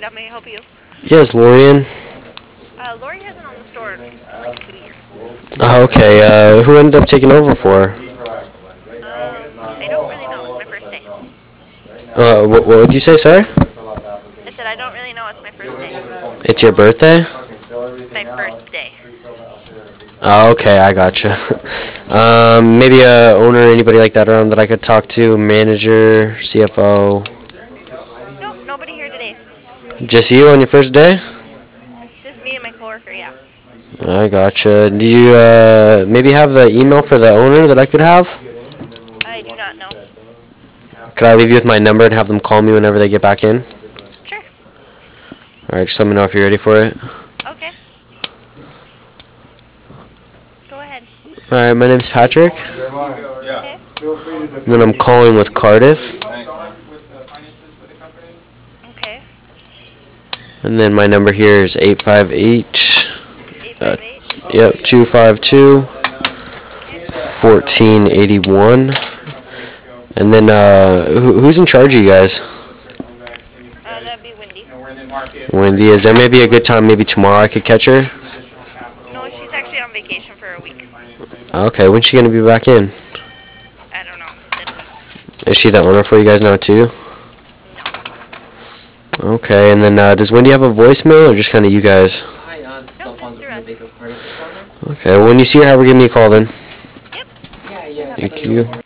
Trade. How may I help you? Yes, Lorian. Lori hasn't on the store in like 2 years. Okay, who ended up taking over for her? I don't really know. It's my first day. What would you say, sorry? I said I don't really know. It's my first day. It's your birthday? It's my first day. Oh, okay, I gotcha. Maybe a owner, anybody like that around that I could talk to, manager, CFO. Nope, nobody here today. Just you on your first day? Just me and my coworker. Yeah. I gotcha. Do you maybe have the email for the owner that I could have? I do not know. Could I leave you with my number and have them call me whenever they get back in? Sure. Alright, just let me know if you're ready for it. Okay. Go ahead. Alright, my name's Patrick. Okay. And then I'm calling with Cardiff. Okay. And then my number here is 858. 858. Yep, 252 Okay. 1481. And then who's in charge of you guys? That'd be Wendy. Wendy, is there maybe a good time maybe tomorrow I could catch her? No, she's actually on vacation for a week. Okay, when's she gonna be back in? I don't know. Didn't. Is she the owner for you guys now too? No. Okay, and then does Wendy have a voicemail or just kind of you guys? Nope, just through us. Okay, well, when you see her, have her give me a call then. Yep. Thank you.